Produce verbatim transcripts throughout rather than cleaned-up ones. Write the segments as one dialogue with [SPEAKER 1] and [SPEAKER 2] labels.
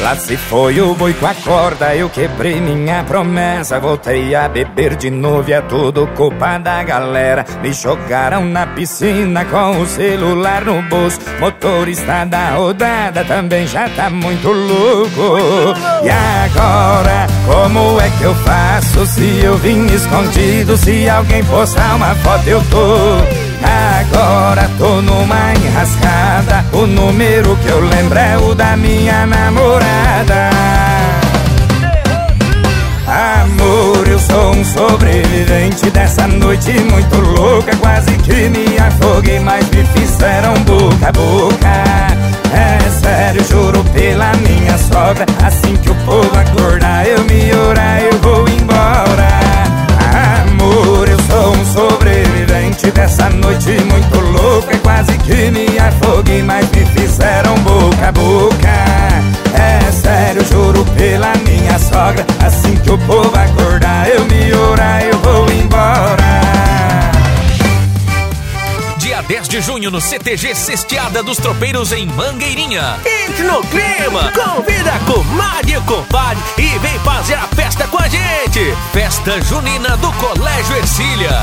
[SPEAKER 1] Lá se foi o boi com a corda, eu quebrei minha promessa. Voltei a beber de novo e é tudo culpa da galera. Me jogaram na piscina com o celular no bolso. Motorista da rodada também já tá muito louco. E agora, como é que eu faço se eu vim escondido? Se alguém postar uma foto eu tô... Agora tô numa enrascada. O número que eu lembro é o da minha namorada. Amor, eu sou um sobrevivente dessa noite muito louca. Quase que me afoguei, mas me fizeram boca a boca. É sério, juro pela minha sogra. Assim que o povo acordar, eu me orar, eu vou embora. Amor, eu sou um sobrevivente dessa noite muito louca. Quase que me afoguei, mas me fizeram boca a boca. É sério, juro pela minha sogra. Assim que o povo acordar, eu me orar, eu vou embora.
[SPEAKER 2] Dia dez de junho no C T G Cesteada dos Tropeiros em Mangueirinha. Entre no clima, convida a comadre e o compadre e vem fazer a festa com a gente. Festa Junina do Colégio Ercília.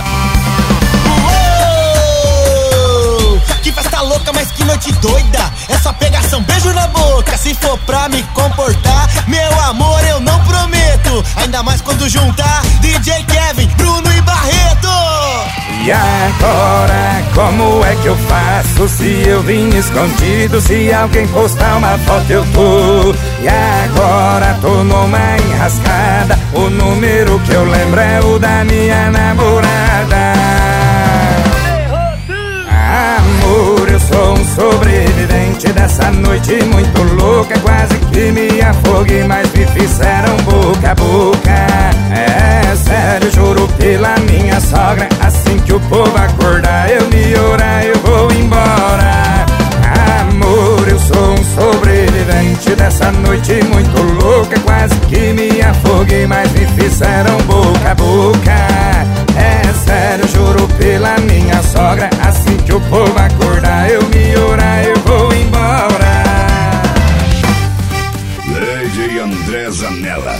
[SPEAKER 3] Uou! Que festa louca, mas que noite doida. É só pegação, beijo na boca. Se for pra me comportar, meu amor, eu não prometo. Ainda mais quando juntar D J Kevin, Bruno e Barreto.
[SPEAKER 1] E agora, como é que eu faço se eu vim escondido? Se alguém postar uma foto eu tô. E agora tô numa enrascada. O número que eu lembro é o da minha namorada. Amor, eu sou um sobrevivente dessa noite muito louca. Quase que me afoguei, mas me fizeram boca a boca. É sério, juro pela minha sogra. Assim que o povo acordar, eu me orar, eu vou embora. Amor, eu sou um sobrevivente dessa noite muito louca. Quase que me afoguei, mas me fizeram boca a boca. É sério, juro pela minha sogra. Assim que o povo acordar, eu me orar, eu vou embora.
[SPEAKER 4] D J André Zanella.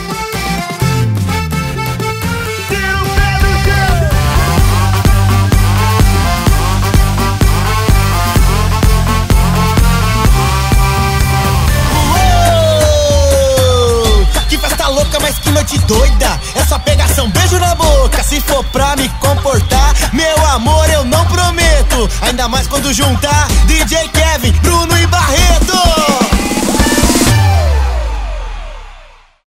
[SPEAKER 3] Mas que noite doida, é só pegação, beijo na boca. Se for pra me comportar, meu amor, eu não prometo. Ainda mais quando juntar D J